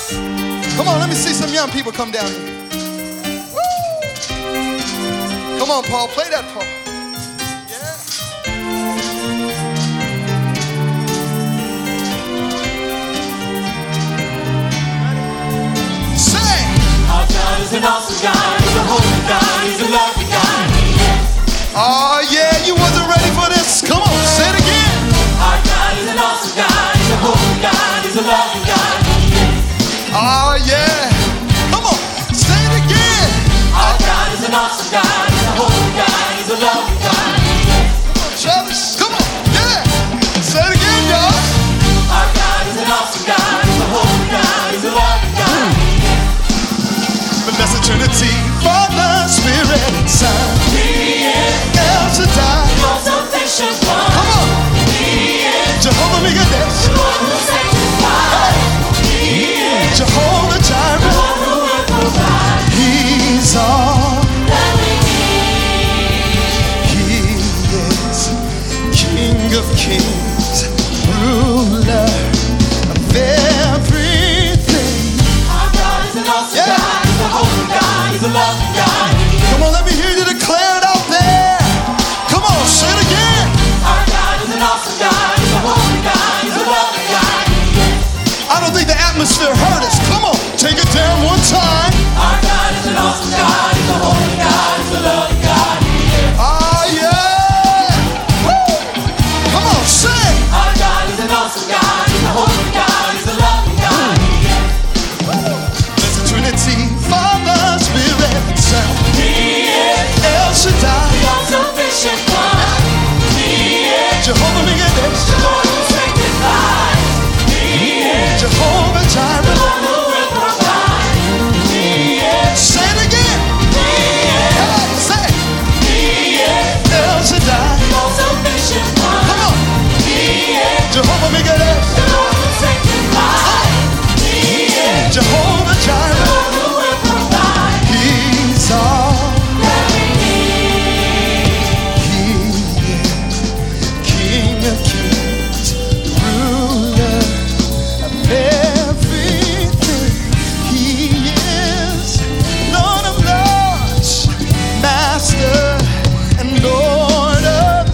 Come on, let me see some young people come down here. Woo! Come on, Paul, play that, Paul. Yeah. Say! Our God is an awesome God, He's a holy God, He's a loving God. Oh yeah, you wasn't ready for this. Come on, say it again. Our God is an awesome God, He's a holy God, He's a loving God. Oh yeah. Come on, say it again. Our God is an awesome God, He's a holy God, He's a loving God. Come on, Travis, come on, yeah. Say it again, y'all. Our God is an awesome God, He's a holy God, He's a loving God. Blessed Trinity, Father, Spirit, and Son. He is El Shaddai. the all-sufficient one. Come on. He is Jehovah Mikadesh. the one who sanctifies. He is Jehovah the Jireh. one who will provide. He's all. That we need. He is King of Kings, ruler of everything. Our God is an awesome Yeah. God, He's a holy God, He's a loving God. Come on, let me hear you declare it out there. Come on, say it again. Our God is an awesome God, He's a holy God, He's a loving God. I don't think the atmosphere hurt us. Come on, take it down one time. Our God is an awesome God, He's a holy God, He's a loving God. Ah, yeah. Woo. Come on, sing. Our God is an awesome God, He's a holy God, He's a loving God. Blessed Trinity, Father, Spirit, and Son. He is El Shaddai. the all-sufficient one. He is Jehovah Mikadesh. the one who sanctifies. He is Jehovah the Jireh. one who will provide. He is, Say it again. He is, Hey, say it. He is El Shaddai. the all-sufficient one. Come on. He is Jehovah Mikadesh. the one who sanctifies. He is Jehovah the Jireh. one who will provide. He's all. That we need. He is King of Kings, ruler of everything. He is Lord of Lords, Master and Lord of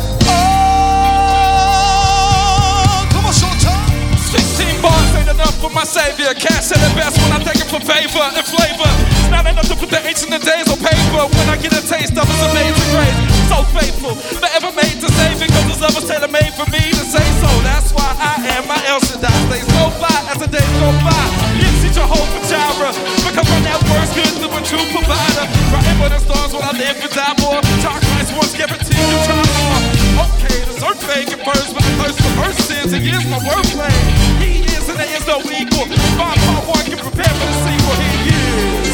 all. Come on, Showtime. 16 bars ain't enough for my savior. Cash at the best when I take it for favor and flavor. It's not enough to put the H in the days on paper. When I get a taste of his amazing grace, so faithful, forever made to save it. Cause his love was tailor made for me to say so. That's why I am my El Shaddai. Stays so fly as the days go by. Yes, see Jehovah Jireh. Because my network's good to a true provider. Riding with the stars when I live and die more. Talk Christ once guaranteed to try more. Okay, the search fake at first, but the thirst for first sins. He is my wordplay. He is and there is no equal. My part one can prepare for the sequel. He is.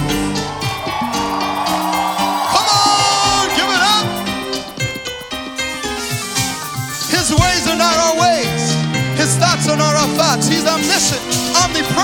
Come on, give it up. His ways are not our ways. His thoughts are not our thoughts. He's omniscient, omnipresent.